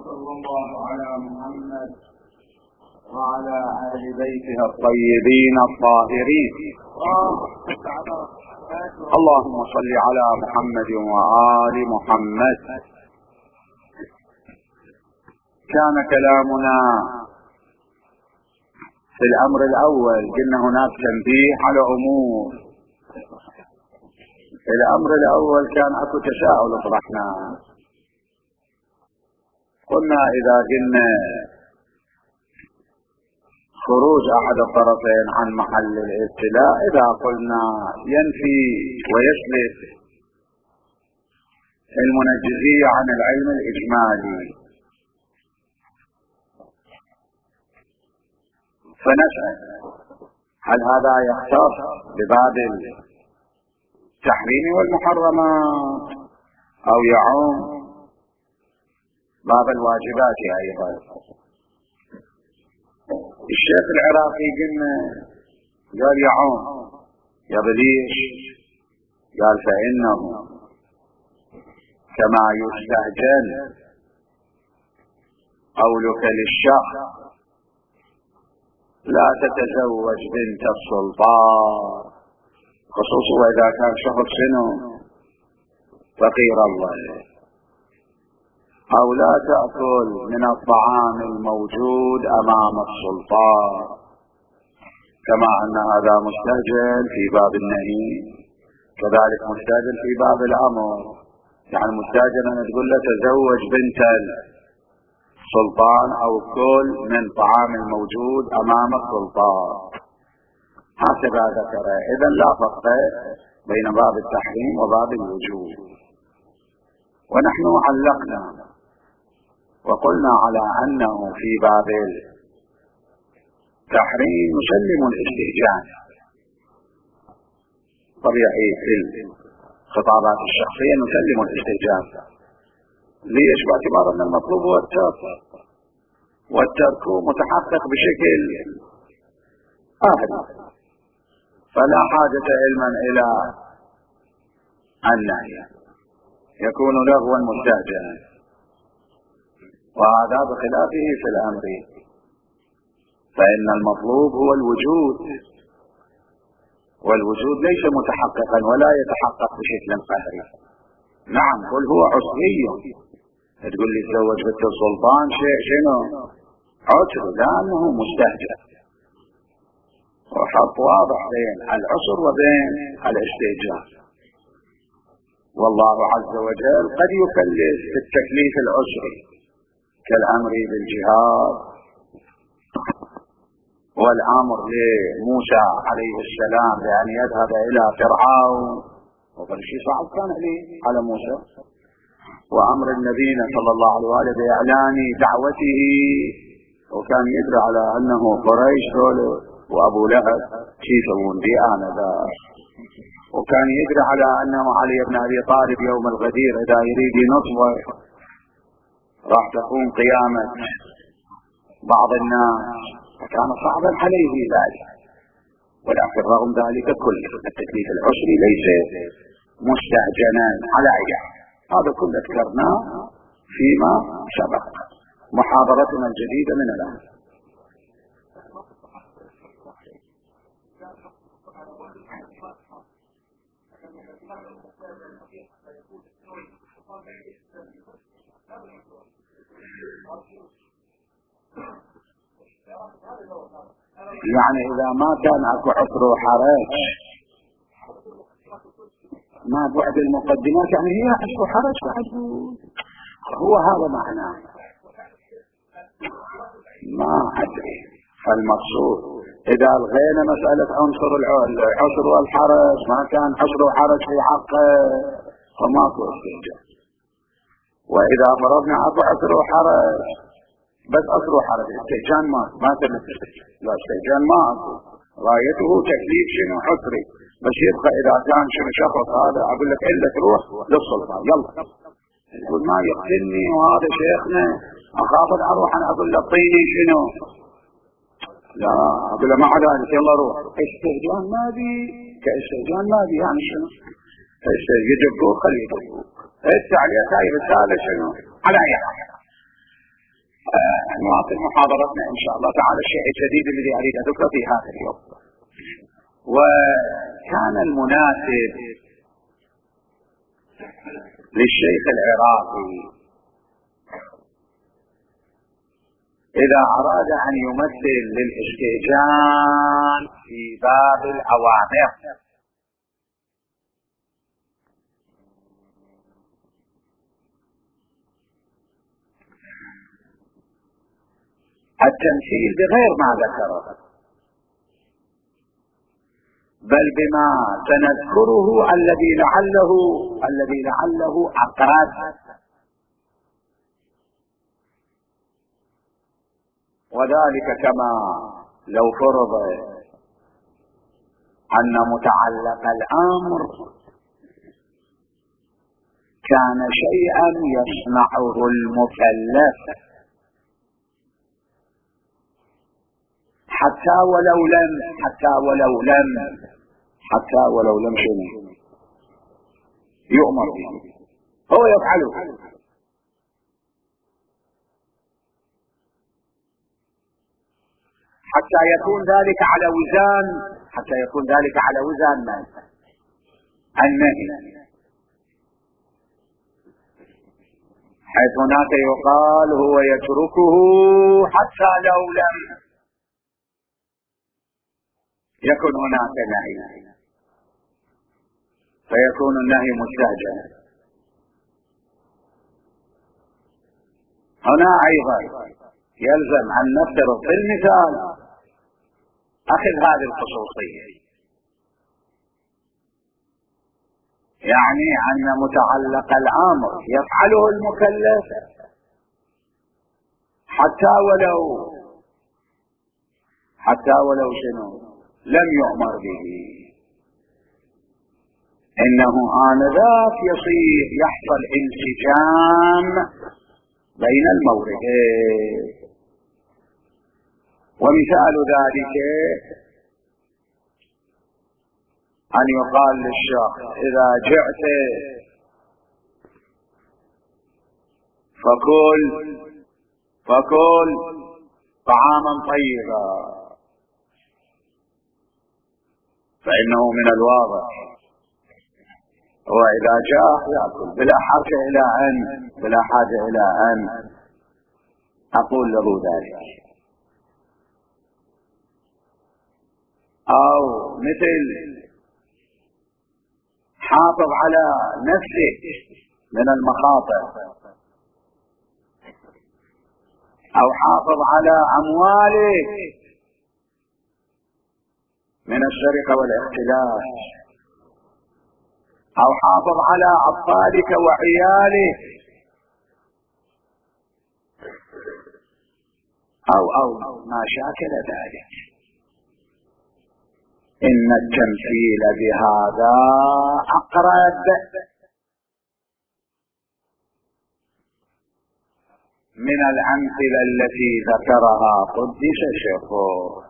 وصلى الله على محمد وعلى آل بيته الطيبين الطاهرين. اللهم صل على محمد وآل محمد. كان كلامنا في الأمر الأول، قلنا هناك تنبيه على أمور. في الأمر الأول كان أكو تساؤل طرحنا، قلنا إذا قلنا خروج أحد الطرفين عن محل الابتلاء، إذا قلنا ينفي ويسلب المنجزية عن العلم الإجمالي، فنسأل هل هذا يختص بباب التحريم والمحرمات أو يعم باب الواجبات أيضا؟ الشيخ العراقي قال يعم. يا بليش؟ قال فإنه كما يستهجن قولك للشخص لا تتزوج بنت السلطان، خصوصا إذا كان شخص شنو فقير الله، أو لا تأكل من الطعام الموجود أمام السلطان، كما أن هذا مستهجن في باب النهي كذلك مستهجن في باب الأمر. يعني مستهجن أن تقول له تزوج بنت السلطان أو كل من طعام الموجود أمام السلطان، هكذا ذكر. إذن لا فرق بين باب التحريم وباب الوجوب. ونحن علقنا وقلنا على أنه في باب التحريم نسلم الاستهجان طبيعي، في الخطابات الشخصية نسلم الاستهجان. ليش؟ باعتبار أن المطلوب هو الترك، والترك متحقق بشكل آخر، فلا حاجة علما إلى النهي، يكون لغوا مستهجنا، وهذا بخلافه في الأمر، فإن المطلوب هو الوجود، والوجود ليس متحققا ولا يتحقق بشكل قهري. نعم قل هو عسري، تقول لي تزوج بنت السلطان شيء شنو عسر، لأنه مستهجن، وحط واضح بين العسر وبين الاستهجان. والله عز وجل قد يكلف بالتكليف العسري كالأمر بالجهاد والأمر لموسى عليه السلام بأن يذهب إلى فرعون، وهذا شيء صعب كان على موسى، وأمر النبي صلى الله عليه وآله بإعلان دعوته، وكان يدري على أنه قريش وأبو لهب شيء يسوون بي أنا ذا، وكان يدري على أنه علي بن أبي طالب يوم الغدير إذا يريد نصبه راح تكون قيامة بعض الناس، فكان صعبا عليه ذلك. ولكن رغم ذلك كله التكليف العسري ليس مستهجنا على عيان. هذا كله ذكرناه فيما سبق، محاضرتنا الجديدة من الآن. يعني إذا ما كان أكو عسر وحرج، ما بعد المقدمات، يعني هي عسر وحرج بعد، هو هذا معناه. ما أدري، فالمقصود إذا الغينا مسألة عنصر العسر والحرج، ما كان عسر وحرج في حقه فماكو استهجان. وإذا فرضنا أكو عسر وحرج بس عسر وحرج، استهجان ما تنفذ، لا استهجان ما أكو، غايته تكليف شنو حسري، بس يبقى إذا كان شنو شخص هذا أقول لك إلا تروح للسلطان يلا يقول ما يقتلني وهذا شيخنا أخاف أروح أنا أقول له طيني شنو، لا أقول له ما عدا يلا روح. استهجان ما بي كاستهجان ما بي، يعني شنو يجبوك خليه يجبوك، التعليق هاي رسالة شنو على أي حاجة. نواصل محاضرتنا إن شاء الله تعالى. الشيء الجديد الذي أريد أن أذكره في هذا اليوم، وكان المناسب للشيخ العراقي إذا أراد أن يمثل للاستئذان في باب الأوامر التمثيل بغير ما ذكره، بل بما سنذكره الذي لعله أقرب، وذلك كما لو فرض أن متعلق الأمر كان شيئا يصنعه المكلف حتى ولو لم شنو يؤمر به، هو يفعله، حتى يكون ذلك على وزن النهي، حيث هناك يقال هو يتركه حتى لو لم يكن هناك نهي، فيكون النهي مستهجنا. هنا أيضا يلزم أن نفترض في المثال أخذ هذه الخصوصية، يعني أن متعلق الأمر يفعله المكلف حتى ولو شنو لم يؤمر به، إنه آنذاك يحصل انسجام بين الموردين. ومثال ذلك أن يقال للشخص إذا جعت فكل طعاما طيبا، فإنه من الواضح وإذا جاء يأكل بلا حاجة إلى أن أقول له ذلك. أو مثل حافظ على نفسك من المخاطر، أو حافظ على أموالك من السرقة والاختلاس، أو حافظ على أطفالك وعيالك، أو ما شاكل ذلك. إن التمثيل بهذا أقرب من الأمثلة التي ذكرها قدس شيخه،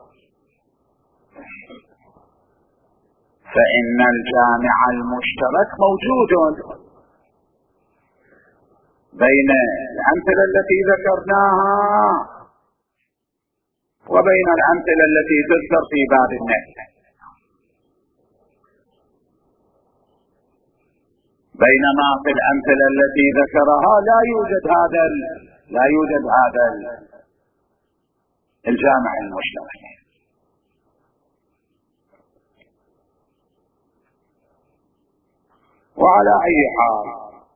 فإن الجامع المشترك موجود بين الأمثلة التي ذكرناها وبين الأمثلة التي تذكر في باب النهي، بينما في الأمثلة التي ذكرها لا يوجد هذا الجامع المشترك. وعلى أي حال،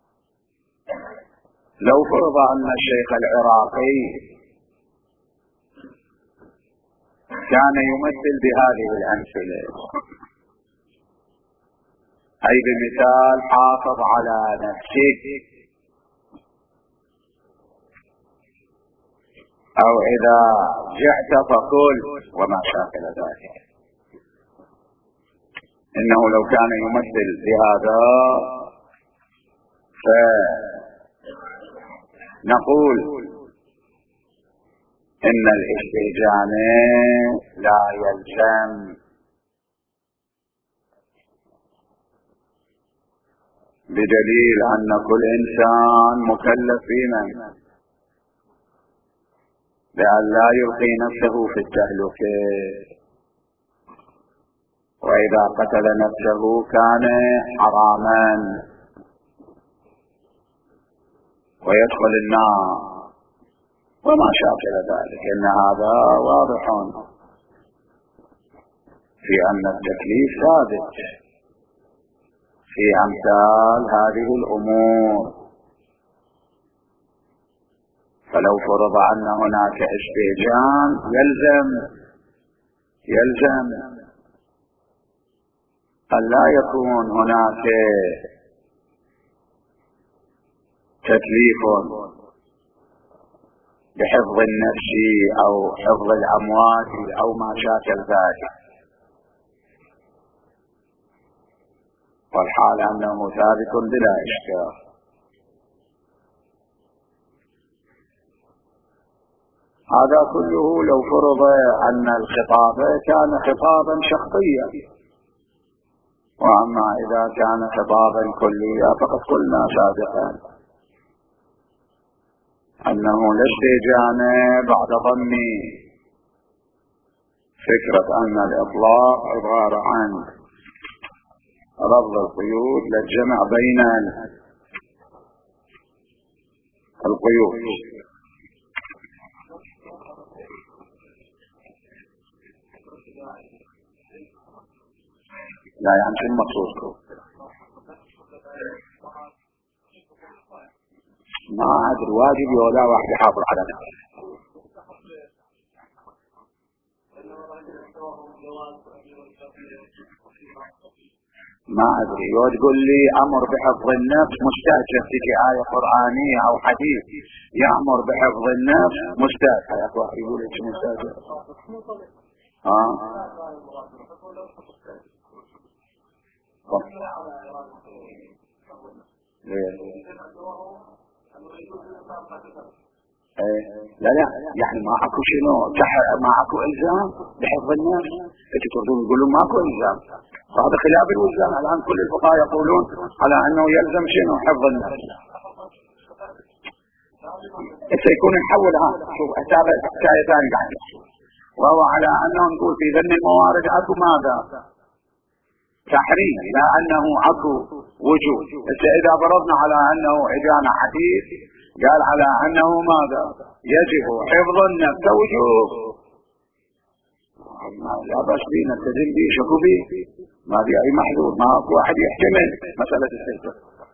لو فرض أن الشيخ العراقي كان يمثل بهذه الأمثلة، أي بمثال حافظ على نفسك، أو إذا جعت فكل، وما شاكل ذلك، إنه لو كان يمثل بهذا فنقول إن الاستئذان لا يلزم، بدليل أن كل إنسان مكلف لأن لا يلقي نفسه في التهلكة، وإذا قتل نفسه كان حراما ويدخل النار وما شاكل ذلك. إن هذا واضح في أن التكليف ثابت في أمثال هذه الأمور. فلو فرض أن هناك استئجان يلزم أن لا يكون هناك تكليف بحفظ النفس أو حفظ الأموال أو ما شاكل ذلك، والحال أنه ثابت بلا إشكال. هذا كله لو فرض أن الخطاب كان خطابا شخصيا، وأما إذا كان خطابا كليا فقد قلنا سابقا أنه لا استئجان بعد ضم فكرة أن الإطلاق عبارة عن رفض القيود للجمع بين القيود. لا يعني شو المقصود؟ ما أدري واجب ولا واحد يحافظ على نفسه. ما أدري تقول لي أمر بحفظ النفس مستأجر تجي آية قرآنية أو حديث يأمر بحفظ النفس مستأجر. يقول لك مستأجر لا يعني ما اكو شنو ما اكو الزام بحفظ النفس. انتوا تردون يقولون ماكو الزام، وهذا خلاف الوزان. الان كل الفقهاء يقولون على انه يلزم شنو حفظ النفس. سيكون يحول شوف هذا حكايه ثانيه قاعد، وهو على انه نقول في ذن الموارد اكو ماذا تحريم لا انه اكو وجوب. اذا فرضنا على انه اجانا حديث قال على انه ماذا يجب حفظ النفس وجوب، لا بس بينا نلتزم به شكو به ما في اي محذور. ما اكو واحد يحتمل مسألة السيطرة.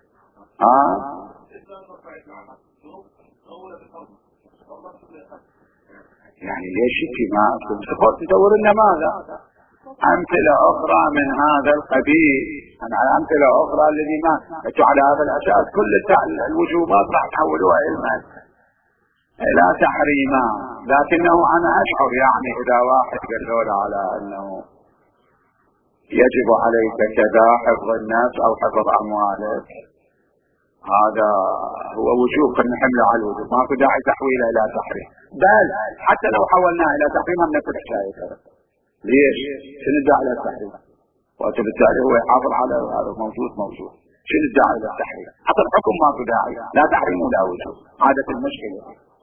يعني ليش ما تقول تدور لنا ماذا أمثلة أخرى من هذا القبيل. أنا على أمثلة أخرى الذي ما على هذا الأساس كل الوجوبات راح تحولوها إلى تحريما. لكنه أنا أشعر يعني إذا واحد قال على أنه يجب عليك كذا حفظ الناس أو حفظ أموالك، هذا هو وجوب قلنا حمله على الوجوب، ما في داعي تحويله إلى تحريم. بل حتى لو حولناه إلى تحريم هم نفس الحكاية. ليش؟ شنو الداعي إلى التحريم؟ وبالتالي هو يحافظ على هذا موجود. شنو الداعي إلى التحريم؟ حتى الحكم ما في داعي، لا تحريم ولا وجوب. عادة المشكلة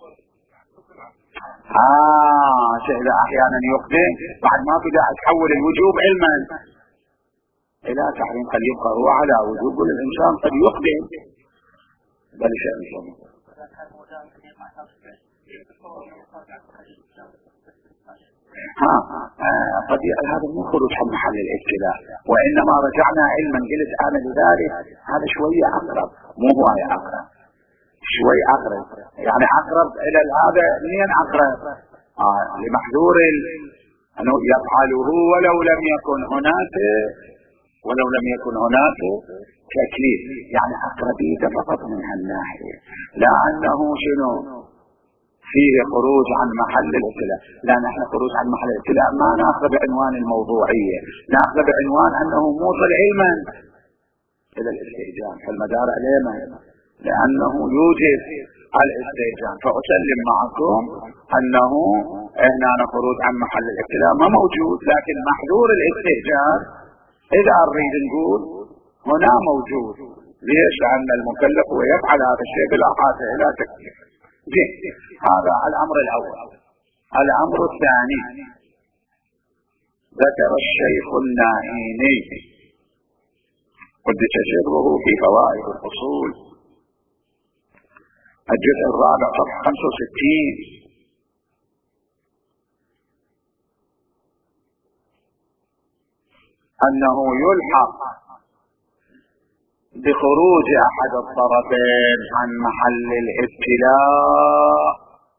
شيء أحيانا يقدم بعد ما في داعي تحول الوجوب علما إلى تحريم، قد يبقى هو على وجوب والإنسان قد يقدم بل شيء قد هذا مو خروج عن محل الابتلاء، وإنما رجعنا علما. قلت أنا لذلك هذا شوية أقرب، مو هو أقرب، شوي أقرب يعني أقرب إلى هذا. منين أقرب؟ لمحذور أنه يفعله ولو لم يكن هناك تكليف، يعني أقربية فقط من هالناحية، لا أنه شنو فيه خروج عن محل الابتلاء. لا نحن خروج عن محل الابتلاء ما نأخذ بعنوان الموضوعية، نأخذ بعنوان أنه موصل علما إلى الاستئجان فالمدار علينا، لأنه يوجد الاستئجان. فأسلم معكم أنه هنا خروج عن محل الابتلاء ما موجود، لكن محذور الاستئجان إذا نريد نقول هنا موجود. ليش؟ لأن المكلف هو يفعل هذا الشيء بلا حاجة إلى تكليف. هذا الأمر الأول. الأمر الثاني ذكر الشيخ النائيني قدس سره في فوائد الأصول الجزء الرابع صفحة 65 أنه يلحق بخروج أحد الطرفين عن محل الابتلاء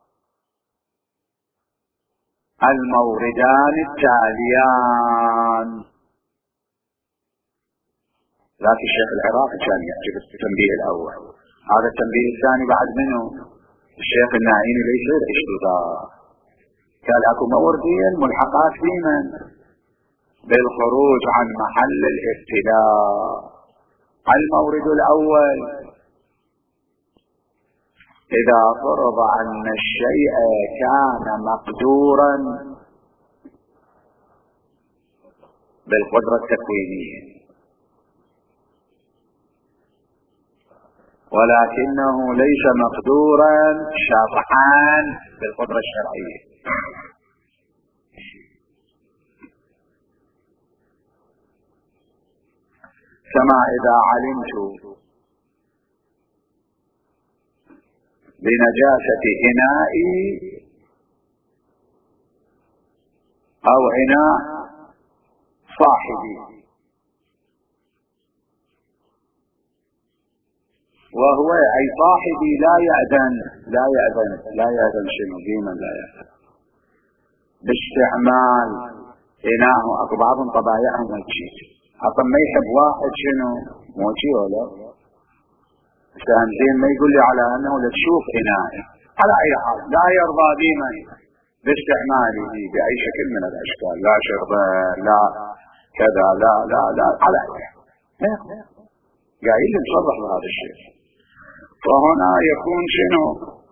الموردان التاليان. لكن الشيخ العراقي كان يعجب التنبيه الأول، هذا التنبيه الثاني بعد منه الشيخ النائيني ليس اشتغال، قال اكو موردين ملحقات بمن؟ بالخروج عن محل الابتلاء. المورد الأول إذا فرض أن الشيء كان مقدورا بالقدرة التكوينية ولكنه ليس مقدورا شرعا بالقدرة الشرعية. كما إذا علمت بنجاسة إنائي أو إناء صاحبي وهو أي صاحبي لا يأذن شنو ديما لا يأذن باستعمال إناء. أكو بعض طبايعهم وجهي أصلا ما يحب واحد شنو موجي ولا زين ما يقول لي على أنه لتشوف إنائي على أي حال لا يرضى ديما باستعماله بأي شكل من الأشكال، لا شربا لا كذا لا لا لا على أي حال قايل نصرح بهذا الشيء. فهنا يكون شنو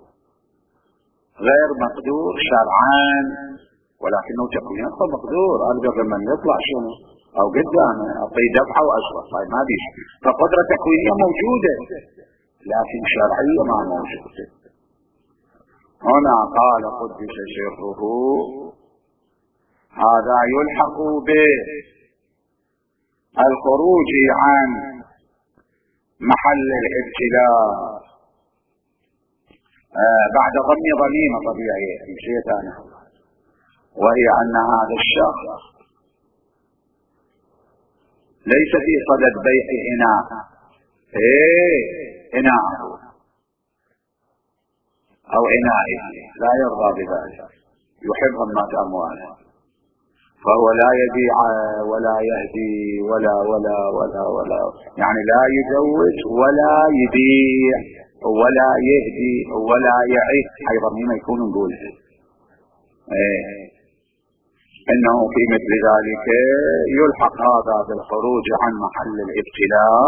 غير مقدور شرعا ولكنه تكوينا مقدور. أقدر لما يطلع شنو أو قدامه أعطي دفعة وأشرف هاي ما بيش، فقدرة تكوينية موجودة لكن شرعية ما موجودة. هنا قال قدس سره هذا يلحق بالخروج عن محل الابتلاء بعد ضم ضميمة طبيعية شيء ثاني، وهي أن هذا الشخص ليس في صدد بيع إناء إناء أو إنائه لا يرضى بذلك، يحب همات أمواله، فهو لا يبيع ولا يهدي ولا ولا ولا ولا يعني لا يجوز ولا يبيع ولا يهدي ولا يعيش. أيضا ما يكون نقول إنه في مثل ذلك يلحق هذا بالخروج عن محل الابتلاء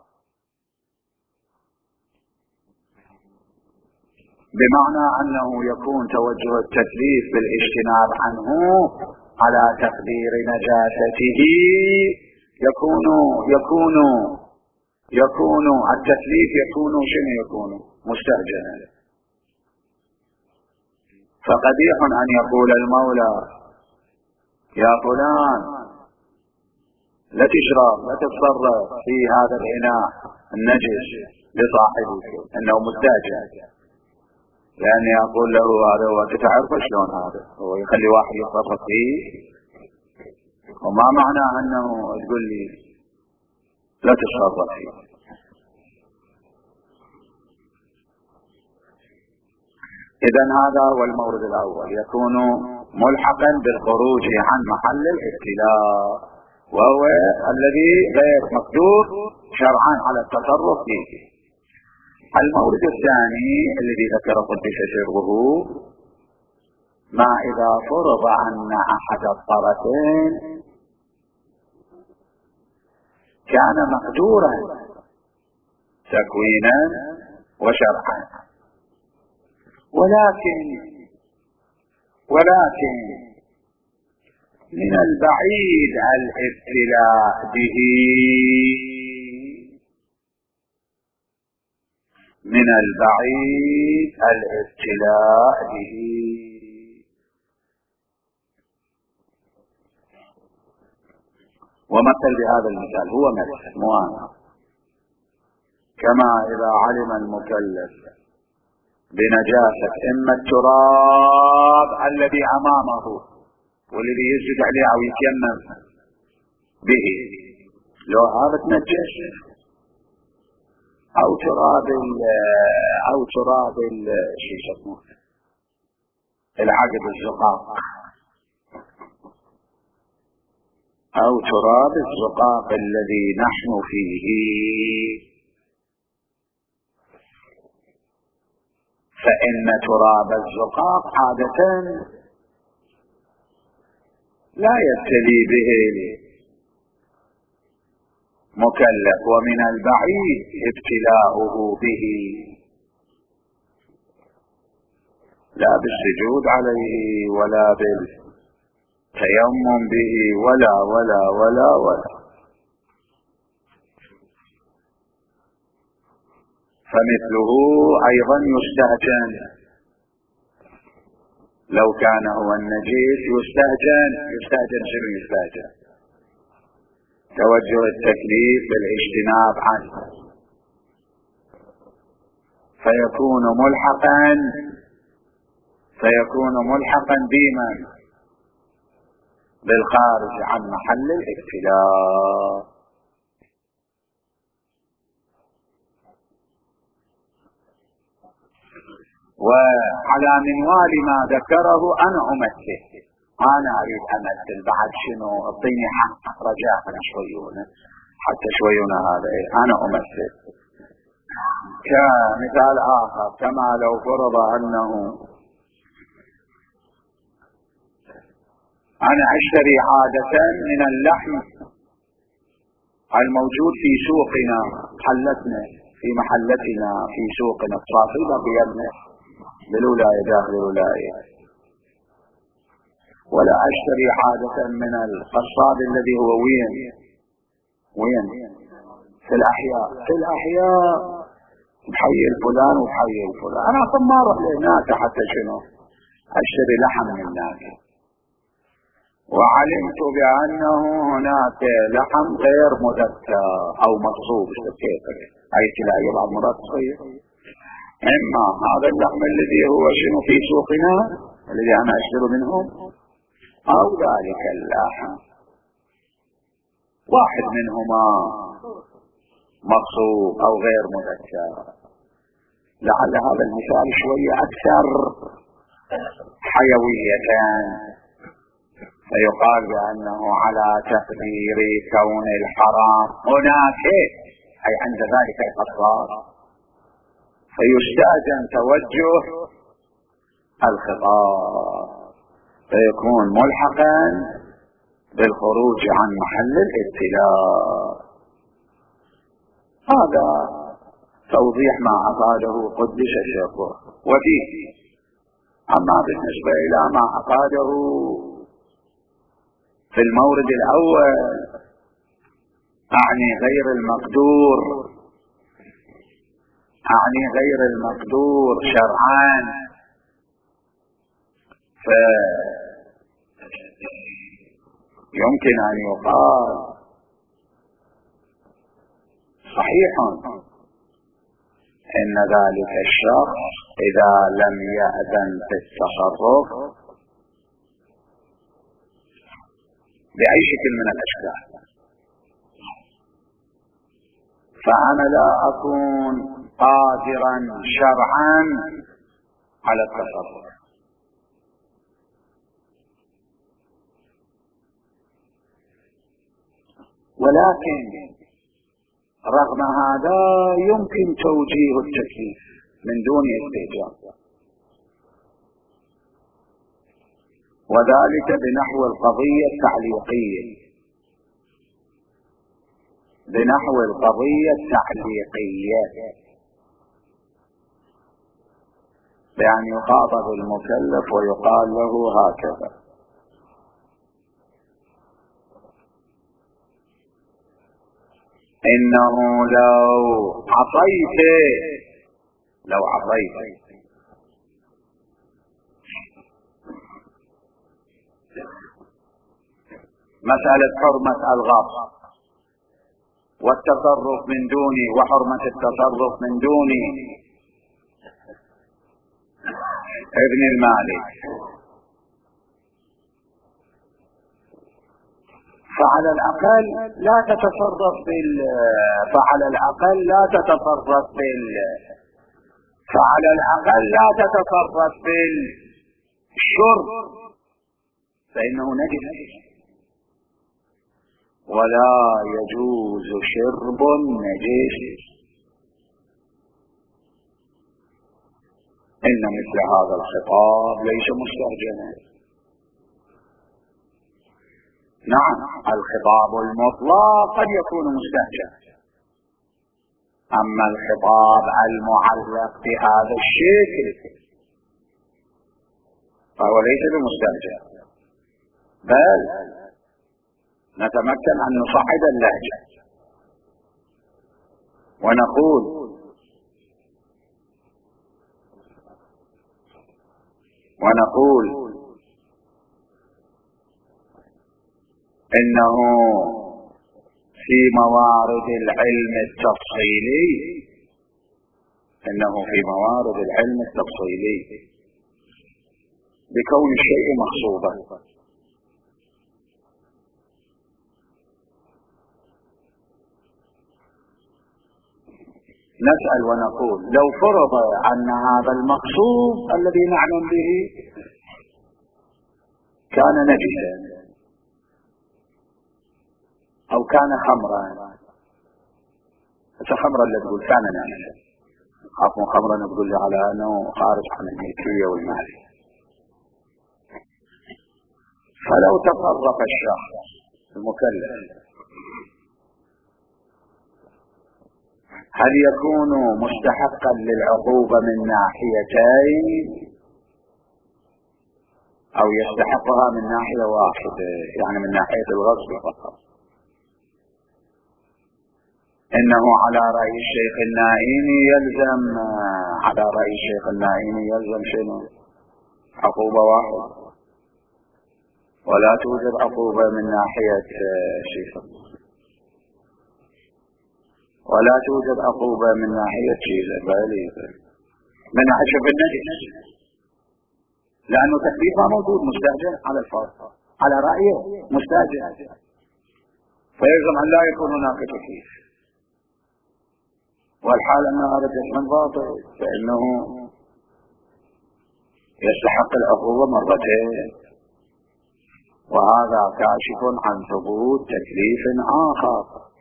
بمعنى أنه يكون توجه التكليف بالاجتناب عنه على تقدير نجاسته، يكون التكليف يكون شنو يكون مستهجنا. فقبيح أن يقول المولى يا فلان لا تشرب لا تتصرف في هذا الإناء النجس لصاحبه انه مستهجن، لأني أقول له هذا هو تعرف شلون هذا هو يخلي واحد يتصرف فيه، وما معنى أنه تقول لي لا تتصرف فيه. إذن هذا هو المورد الأول يكون ملحقا بالخروج عن محل الابتلاء وهو الذي غير مقدور شرعا على التصرف فيه. المورد الثاني الذي ذكر قدس سره ما إذا فرض أن أحد الطرفين كان مقدورا تكوينا وشرعا ولكن من البعيد الابتلاء به، من البعيد الابتلاء به. ومثل بهذا المثال، هو مثل موانا، كما إذا علم المكلف بنجاسة إما التراب الذي أمامه والذي يسجد عليه أو يتيمم به لو هذا تنجس، أو تراب شو يسموه العقد الزقاق، أو تراب الزقاق الذي نحن فيه، فإن تراب الزقاق عادة لا يبتلي به مكلف، ومن البعيد ابتلاؤه به، لا بالسجود عليه ولا بالتيمم به ولا ولا ولا ولا. فمثله أيضا يستهجن، لو كان هو النجيس يستهجن شنو يستهجن؟ توجه التكليف بالاجتناب عنه، فيكون ملحقا بمن؟ بالخارج عن محل الابتلاء. وعلى منوال ما ذكره أنا أمثل، أنا أريد أمثل بعد شنو؟ اعطيني حق رجاء شويونه حتى شويونه هذا أنا أمثل. كمثال آخر، كما لو فرض أنه أنا أشتري عادة من اللحم الموجود في سوقنا، حلتنا في محلتنا في سوقنا الصافية بيدنا بالولاية داخل الولاية، ولا أشتري عادة من القصاب الذي هو وين في الأحياء بحي الفلان وبحي الفلان. أنا أصلا ما أروح لهناك حتى شنو أشتري لحم من هناك، وعلمت بأنه هناك لحم غير مذكى أو مغصوب، أي تلاقي بعض مرات تصير إما هذا اللحم الذي هو شنو في سوقنا الذي أنا أشتري منهم، أو ذلك اللحم واحد منهما مغصوب أو غير مذكى. لعل هذا المثال شوية أكثر حيوية، فيقال بأنه على تقدير كون الحرام هناك أي عند ذلك القصار، فيستأذن توجه الخطاب فيكون ملحقا بالخروج عن محل الابتلاء. هذا توضيح ما أفاده قدس شيخه. وفيه أما بالنسبة إلى ما أفاده في المورد الأول، أعني غير المقدور شرعا، فيمكن أن يقال صحيح إن ذلك الشخص إذا لم يأذن في التصرف بأي شكل من الأشكال، فأنا لا أكون قادرا شرعا على التصرف، ولكن رغم هذا يمكن توجيه التكليف من دون استهجان، وذلك بنحو القضية التعليقية، بأن يخاطب المكلف ويقال له هكذا: إنه لو عصيت مسألة حرمة الغصب والتصرف من دوني وحرمة التصرف من دوني ابن المالك. فعلى الأقل لا تتصرف فعلى الأقل لا تتصرف فعلى الأقل لا تتصرف بالشرب فإنه نجس، ولا يجوز شرب النجس. إن مثل هذا الخطاب ليس مستهجنا. نعم الخطاب المطلق قد يكون مستهجن، أما الخطاب المعلق بهذا الشكل فهو ليس بمستهجن، بل نتمكن أن نصعد اللهجة ونقول إنه في موارد العلم التفصيلي بكون الشيء مغصوبا. نسأل ونقول لو فرض أن هذا المقصود الذي نعلم به كان نجسا أو كان خمرا، خمرا اللي تقول كان نجسا، عفوا خمرا تقول على أنه خارج عن الملكية والمالية. فلو تصرف الشخص المكلف هل يكون مستحقا للعقوبة من ناحيتين أو يستحقها من ناحية واحدة، يعني من ناحية الغصب فقط؟ إنه على رأي الشيخ النائيني يلزم شنو؟ عقوبة واحدة، ولا توجد عقوبة من ناحية ولا توجد عقوبة من ناحية من ناحية شبه النجس، لأنه تكليفها موجود مستهجن على الفرق على رأيه مستهجن، فيلزم أن لا يكون هناك تكليف، والحال أن هذا جسم باطل فإنه يستحق العقوبة مرتين، وهذا كاشف عن ثبوت تكليف آخر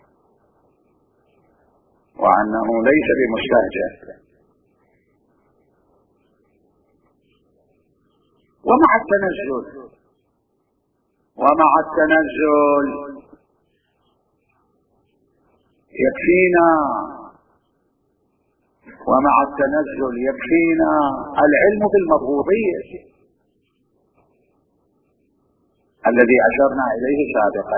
وأنه ليس بمستهجن. ومع التنزل يكفينا العلم بالمضبوطية الذي أشرنا إليه سابقا.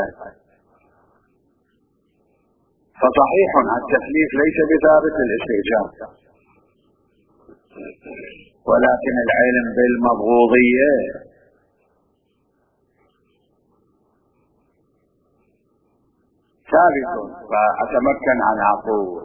فصحيح التكليف ليس بثابت للاستئجار، ولكن العلم بالمضبوطية ثابت. فأتمكن أن أقول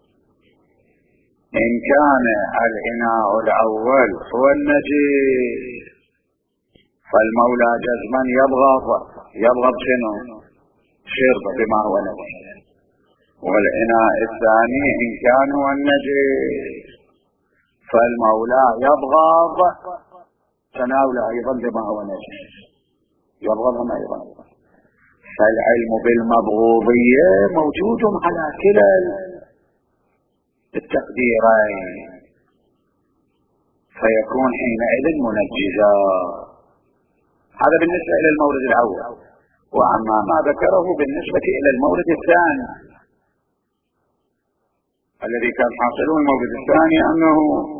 إن كان الإناء الأول هو النجس فالمولى جزما يبغض شنو؟ شرب بما هو نجس، والإناء الثاني إن كان هو النجس فالمولى يبغض تناوله أيضا بما هو نجس، يبغضهم أيضا. فالعلم بالمبغوضية موجود على كلا التقديرين، فيكون حينئذ منجزا. هذا بالنسبة إلى المورد الأول. وأما ما ذكره بالنسبة إلى المورد الثاني الذي كان حاصله المورد الثاني أنه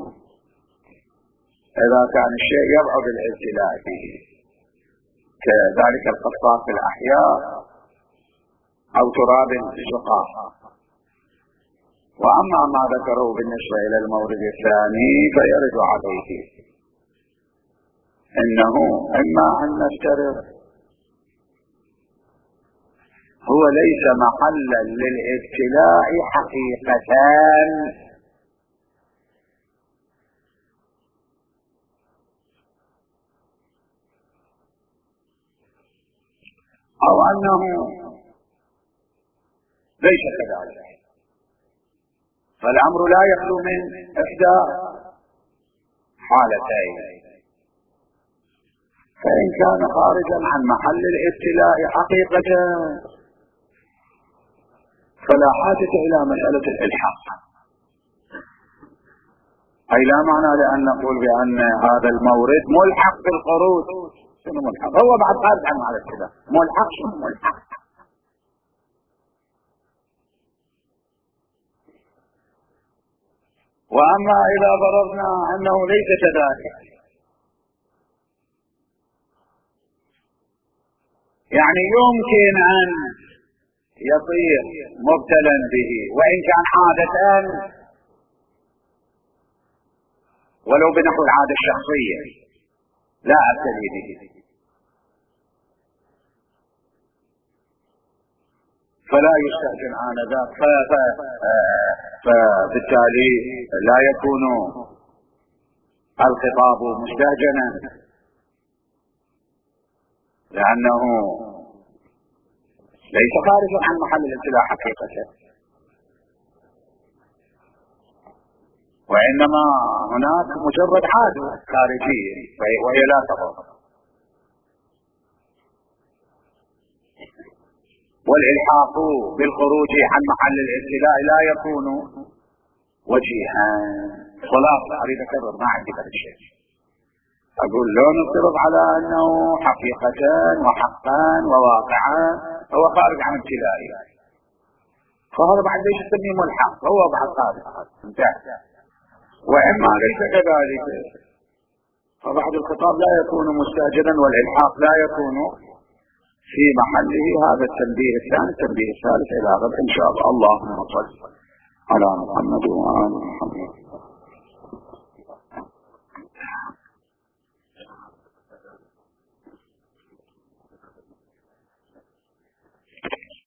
إذا كان الشيء يبعد الابتلاء به كذلك القصاص في الأحياء أو تراب في السقاء. وأما ما ذكره بالنسبة إلى المورد الثاني فيرد عليه إنه إما أن نفترض هو ليس محلا للابتلاء حقيقة، أو أنه ليس كذلك. فالأمر لا يخلو من إحدى حالتين: فإن كان خارجا عن محل الابتلاء حقيقة فلا حاجة إلى مسألة الإلحاق، أي لا معنى لأن نقول بأن هذا المورد ملحق بالخروج. شنو ملحق؟ هو بعد خارج عن محل الابتلاء. ملحق شنو ملحق؟ وأما إذا فرضنا أنه ليس كذلك، يعني يمكن أن يصير مبتلا به وإن كان عادة، ولو بنحو العادة الشخصية لا أبتلي به، فلا يستأذن آنذاك، فبالتالي لا يكون الخطاب مستهجنا، لأنه ليس خارجا عن محل الابتلاء حقيقة، وإنما هناك مجرد عادة خارجية وهي لا تضر. والإلحاق بالخروج عن محل الابتلاء لا يكون وجيها. خلاصة أريد أكرر، ما عندي هذا الشيء. أقول لو نفترض على أنه حقيقة وحقا وواقعا هو خارج عن ابتلائي، فهذا بعد ليش يسميه ملحق، هو بعد خارج انتهى. وإما ليس كذلك فبعد الخطاب لا يكون مستأجلا والإلحاق لا يكون في محله. هذا التنبيه الثاني. التنبيه الثالث إلى غد إن شاء الله. اللهم صل على محمد وآل محمد.